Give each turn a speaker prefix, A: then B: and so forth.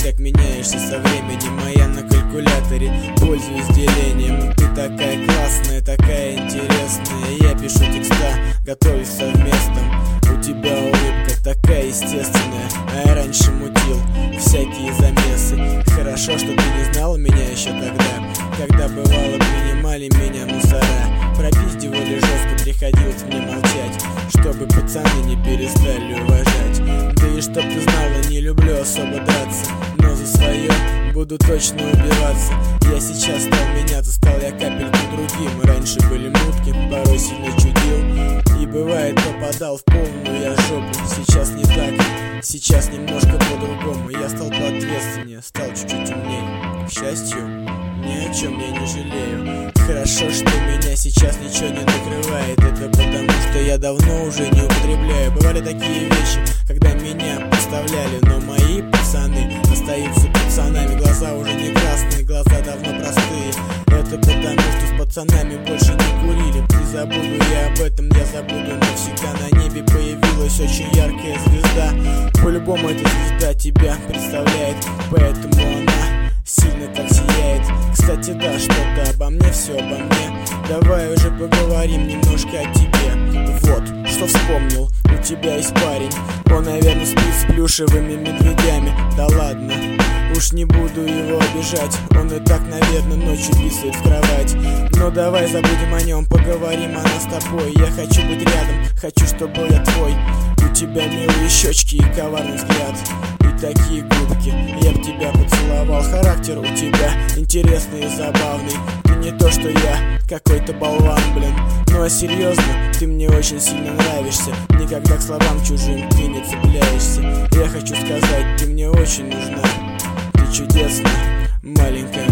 A: как меняешься со временем. А я на калькуляторе пользуюсь делением. Ты такая классная, такая интересная. Я пишу текста, готовлюсь совместным. У тебя улыбка такая естественная, а я раньше мутил всякие замесы. Хорошо, что ты не знала меня еще тогда, когда бывало принимали меня мусора. Пропиздивали жестко, приходилось мне молчать, чтобы пацаны не перестали уважать. Да и чтоб ты знала, не люблю особо драться, но за свое буду точно убиваться. Я сейчас стал меняться, стал я капельку другим. Раньше были мутки, порой сильно чудил, и бывает попадал в полную я жопу. Сейчас не так, сейчас немножко по-другому. Я стал поответственнее, стал чуть-чуть умнее. К счастью, ни о чем я не жалею. Хорошо, что меня сейчас ничего не накрывает. Это потому, что я давно уже не употребляю. Бывали такие вещи, когда меня подставляли, но мои пацаны остаются пацанами. Глаза уже не красные, глаза давно простые. Это потому, что с пацанами больше не курили. Не забуду я об этом, я забуду навсегда. На небе появилась очень яркая звезда. По-любому эта звезда тебя представляет, поэтому она сильно так сияет. Кстати, да, что-то обо мне, все обо мне. Давай уже поговорим немножко о тебе. Вот, что вспомнил, у тебя есть парень. Он, наверное, спит с плюшевыми медведями. Да ладно, уж не буду его обижать. Он и так, наверное, ночью писает в кровать. Но давай забудем о нем, поговорим о нас с тобой. Я хочу быть рядом, хочу, чтобы я твой. У тебя милые щечки и коварный взгляд, и такие губки, я б тебя поцеловал. Характер у тебя интересный и забавный. Ты не то, что я, какой-то болван, блин. Ну а серьезно, ты мне очень сильно нравишься. Никогда к словам чужим ты не цепляешься. Я хочу сказать, ты мне очень нужна. Ты чудесная, маленькая